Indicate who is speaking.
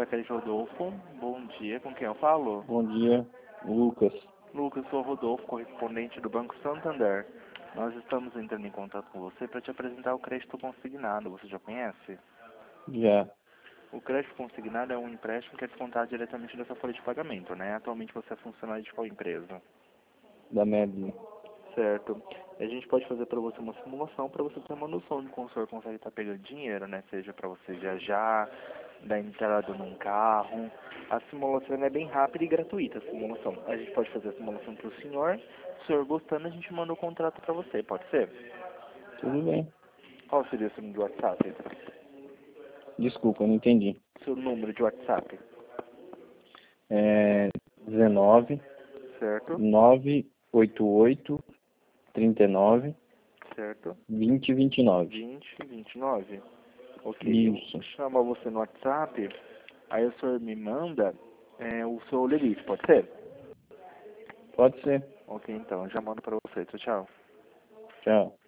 Speaker 1: Crédito Rodolfo. Bom dia, com quem eu falo?
Speaker 2: Bom dia, Lucas.
Speaker 1: Lucas, sou Rodolfo, correspondente do Banco Santander. Nós estamos entrando em contato com você para te apresentar o crédito consignado. Você já conhece?
Speaker 2: Já,
Speaker 1: O crédito consignado é um empréstimo que é descontado diretamente da sua folha de pagamento, né? Atualmente você é funcionário de qual empresa?
Speaker 2: da Medley.
Speaker 1: Certo. A gente pode fazer para você uma simulação para você ter uma noção de como o senhor consegue estar pegando dinheiro, né? Seja para você viajar, dar entrada num carro. A simulação é bem rápida e gratuita, a simulação. A gente pode fazer a simulação para o senhor. Se o senhor gostando, a gente manda o contrato para você, pode ser?
Speaker 2: Tudo bem.
Speaker 1: Qual seria o seu número de WhatsApp?
Speaker 2: Desculpa, eu não entendi.
Speaker 1: Seu número de WhatsApp,
Speaker 2: É 19
Speaker 1: certo?
Speaker 2: 988 39
Speaker 1: Certo?
Speaker 2: 2029.
Speaker 1: 2029. Ok, eu
Speaker 2: Isso.
Speaker 1: vou chamar você no WhatsApp, aí o senhor me manda o seu limite, pode ser?
Speaker 2: Pode ser.
Speaker 1: Ok, então, eu já mando para você. Tchau, tchau.
Speaker 2: Tchau.